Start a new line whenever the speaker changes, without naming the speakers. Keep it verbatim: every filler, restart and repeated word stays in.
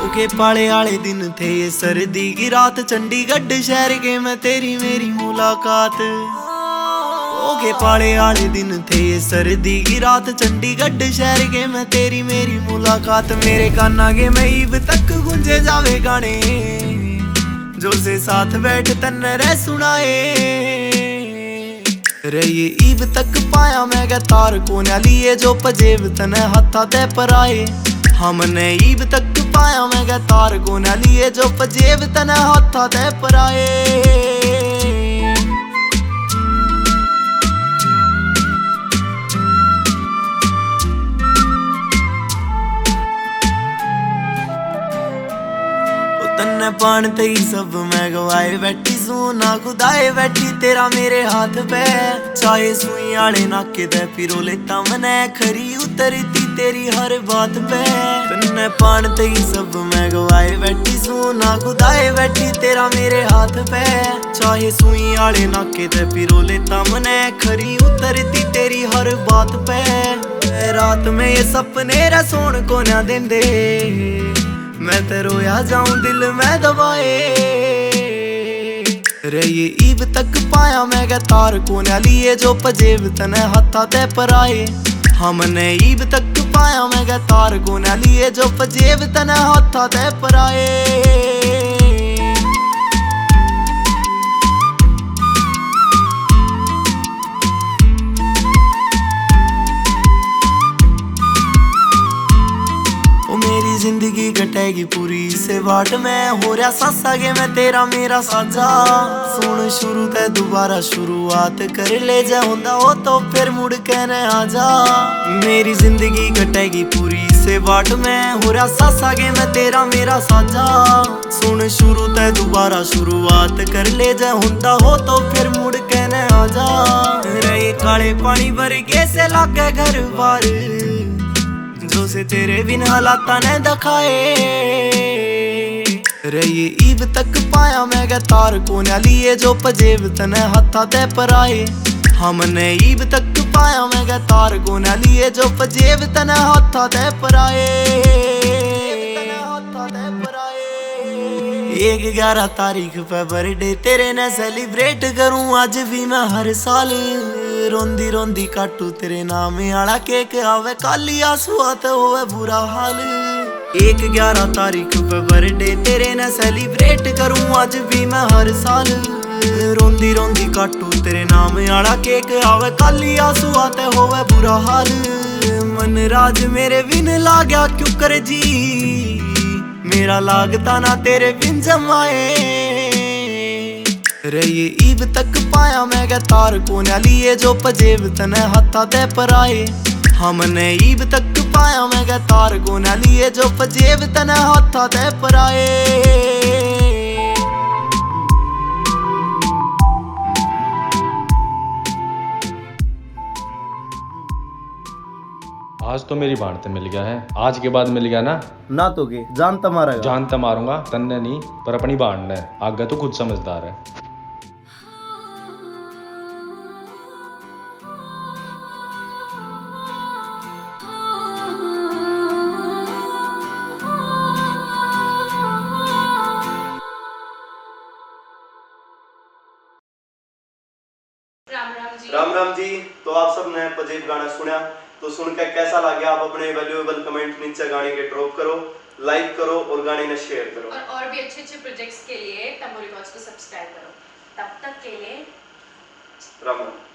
के पाले वाले दिन थे ये सर्दी की रात, चंडीगढ़ शहर के मैं तेरी मेरी मुलाकात। के पाले वाले दिन थे ये सर्दी की रात, चंडीगढ़ शहर के मैं तेरी मेरी मुलाकात। मेरे काना के मैं ईब तक गूंजे जावे गाने, जो से साथ बैठ तन रह सुनाए रे। ये ईब तक पाया मैं गे तार को न लिए, जो पजेब तने हथा ते पर आए। हमने ईब तक पाया मैं गे तार को न लिए, जो पजेब तने हथा ते पर आए। तन्ने पान तई सब मैं गवाए बैठी सू, ना खुदाए बैठी तेरा मेरे हाथ पे। चाहे सुई आले नाके दे पिरो लेता मने, खरी उतरती तेरी हर बात पे। तन्ने पान तई सब मैं गवाए बैठी सू, ना खुदाए बैठी तेरा मेरे हाथ पे। चाहे सुई आले नाके दे पिरो लेता मने, खरी उतरती तेरी हर बात पे। रात में ये सपने रे सोन को ना देंदे, मैं ते रोया जाऊं दिल में दबाए रे। ये ईब तक पाया मैं गे तार को न लिए, जो पजेब तने हथा ते पर आए। हमने ईब तक पाया मैं गे तार को न लिए, जो पजेब तने हथा ते पर आए। मेरी जिंदगी कटेगी पूरी से बाट में, हो रहा सासा के मैं तेरा मेरा साझा। सुन शुरू ते दोबारा शुरुआत कर ले, जा हुंदा हो तो फिर मुड़ के न आजा। मेरी जिंदगी कटेगी पूरी से बाट में, हो रहा सासा के मैं तेरा मेरा साझा। सुन शुरू ते दोबारा शुरुआत कर ले, जा हुंदा हो तो फिर मुड़ के न आजा। रे काले पानी वर्गे से लागे घर बार, जो से तेरे बिन हालाता ने दिखाए रे। ये ईब तक पाया मैं गे तार को न लिए, जो पजेब तने हथा ते पर आए। हमने ईब तक पाया मैं गे तार को न लिए, जो पजेब तने हथा ते पर आए। एक ग्यारह तारीख पे बर्थडे तेरे ने सेलिब्रेट करूं आज भी मैं हर साल। रोंदी रोंदी काटू तेरे नाम आला केक, आवे काली आंसुआ ते होवे बुरा हाल। एक ग्यारह तारीख पे बर्थडे तेरे ने सेलिब्रेट करूं आज भी मैं हर साल। रोंदी रोंदी काटू तेरे नाम आला केक, आवे काली आंसुआ ते होवे बुरा हाल। मन राज मेरे बिन लाग्या क्यों कर जी, मेरा लागता ना तेरे बिन जमाए रे। ये ईब तक पाया मैं गे तार को न लिए, जो पजेब तने हथा ते पर आए। हमने ईब तक पाया मैं गे तार को न लिए, जो पजेब तने हथा ते पर आए।
आज तो मेरी बाण ते मिल गया है, आज के बाद मिल गया ना
ना तो के जान तो मारेगा।
जान तो मारूंगा, तन्ने नहीं पर अपनी बाण ने। आगे तो खुद समझदार है।
राम राम जी।
राम राम जी। तो आप सब ने पजेब गाना सुना, तो सुनकर कैसा लगा? आप अपने वैल्यूएबल कमेंट नीचे गाने के ड्रॉप करो, लाइक करो और गाने ने शेयर करो।
और और भी अच्छे अच्छे प्रोजेक्ट्स के लिए तंबू रिकॉर्ड्स को सब्सक्राइब करो। तब तक के लिए
राम राम।